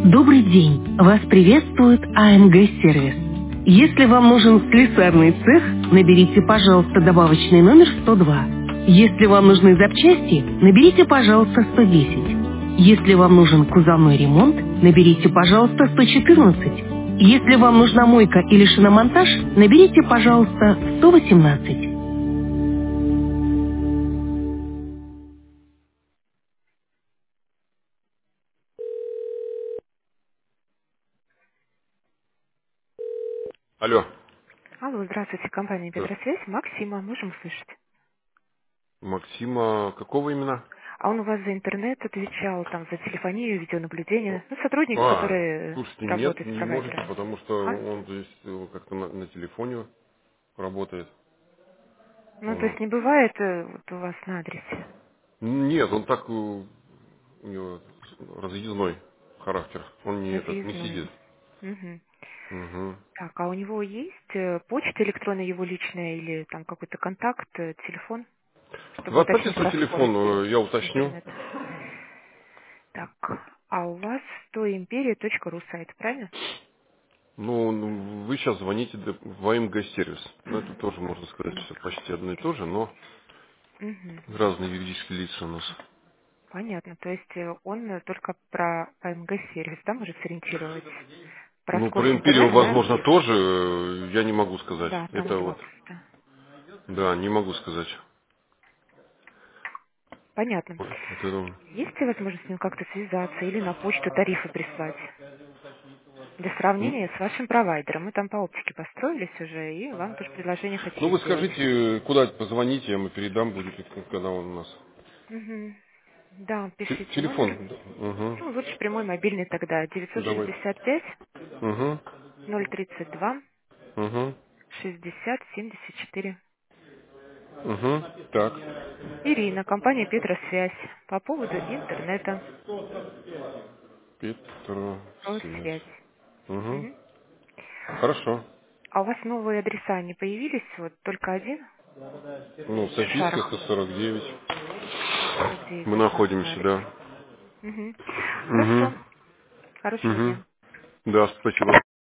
Добрый день! Вас приветствует АМГ сервис. Если вам нужен слесарный цех, наберите, пожалуйста, добавочный номер 102. Если вам нужны запчасти, наберите, пожалуйста, 110. Если вам нужен кузовной ремонт, наберите, пожалуйста, 114. Если вам нужна мойка или шиномонтаж, наберите, пожалуйста, 118. Алло. Алло, здравствуйте, компания Да. Петросвязь. Максима, можем услышать? Максима, какого именно? А он у вас за интернет отвечал, там, за телефонию, видеонаблюдение. Ну, сотрудник, А, который слушайте, нет, работает с не можете, провайдером. потому что А? он здесь как-то на телефоне работает. Ну, то Вот. есть не бывает вот у вас на адресе Нет, он так, у него разъездной характер. Он не разъездной. сидит. Мгм. Угу. Так, а у него есть почта электронная его личная или там какой-то контакт, телефон, Вы чтобы оставьте уточнить свой телефон, расходы я с уточню. интернета? Так, а у вас stoimperia.ru сайт, правильно? Ну, вы сейчас звоните в АМГ сервис. Ну, это тоже, можно сказать, все почти одно и то же, но Мгм. разные юридические лица у нас. Понятно. То есть он только про АМГ сервис, да, может сориентировать? Про Ну, про скорость Империю, интернета, да? возможно, тоже, я не могу сказать. Да, там Это два вот, просто. да, не могу сказать. Понятно. Вот это. Есть ли возможность с ним как-то связаться или на почту тарифы прислать? Для сравнения с вашим провайдером. Мы там по оптике построились уже, и вам тоже предложение Ну, хотели вы сделать. скажите, куда позвоните, я ему передам, будет, когда он у нас. Мгм. Да, пишите номер. Телефон. Угу. Ну, лучше прямой мобильный тогда. Давай. 965 Угу. 032 Угу. 60 74. Угу. Так. Ирина, компания Петросвязь. По поводу интернета. Петро связь. Связь. Угу. Мгм. Хорошо. А у вас новые адреса не появились? Вот только один? Ну, В Софийская Шарах. 149. 149 Мы у вас находимся, адрес. да. Мгм. Угу. Хорошо. Хорошего Угу. дня. Да, спасибо.